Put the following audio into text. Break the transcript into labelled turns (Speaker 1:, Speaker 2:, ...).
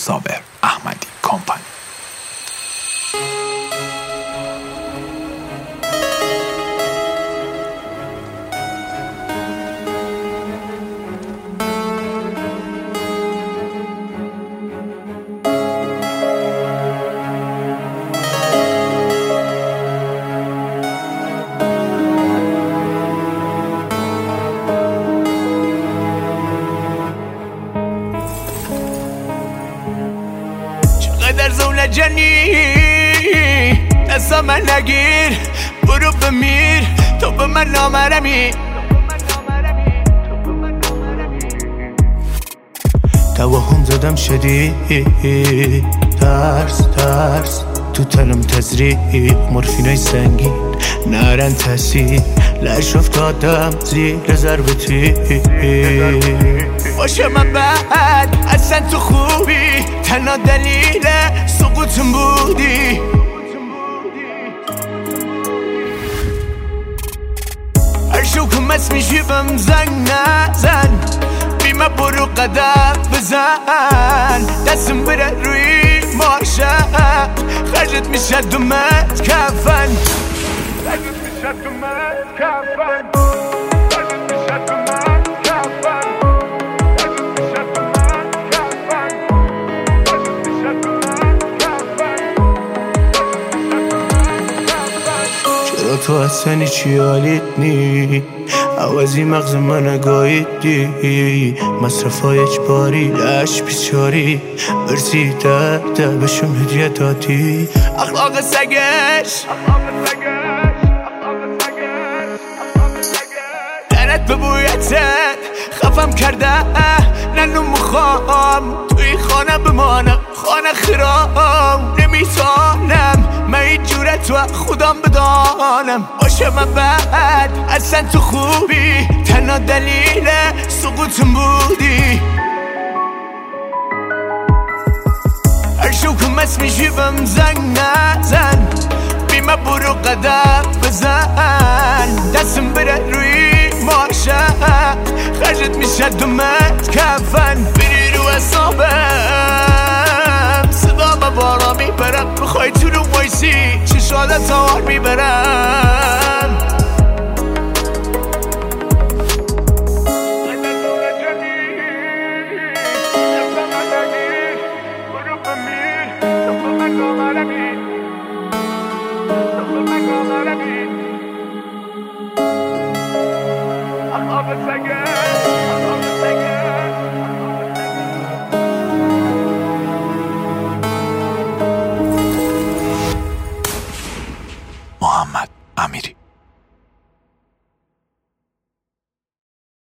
Speaker 1: صابر احمدی کمپانی.
Speaker 2: در زول جنی دستا من نگیر، برو بمیر تو به من نامرمی. توهم زدم شدید، ترس تو تنم تزریق، مورفینای سنگین نرن تاثیر، لش افتادم زیر ضربتی. باشه من بعد اصلا تو خوبی، تنها دلیل سقوطم بودی. هر شو که مست میشی بهم زنگ نزن، بیمه برو قدم بزن، دستم بره روی ماشم، خرجت میشه دومت کفن، خرجت میشه دومت کفن. تو اصلا چی حالیت نی، عوضی مغز من گاییدی، مصرفای اجباری لش بیچاری، برسی ده بهشون هدیه دادی. اخلاق سگش درت به بویتت خفم کرده، ننو میخوام توی خانه بمانم، خانه خرام نمیتانم، من این جورت و خودم بدانم. باشه من بعد اصلا تو خوبی، تنها دلیل سقوطم بودی. هر شو که مست میشی بهم زنگ نزن، بیمه برو قدم بزن، دستم بره روی ماشم، خرجت میشه دومت کفن. بری رو حسابم صدا به بارا میبرم، بخوای تو رو وایسی چشادت آر میبرم.
Speaker 1: محمد امیری.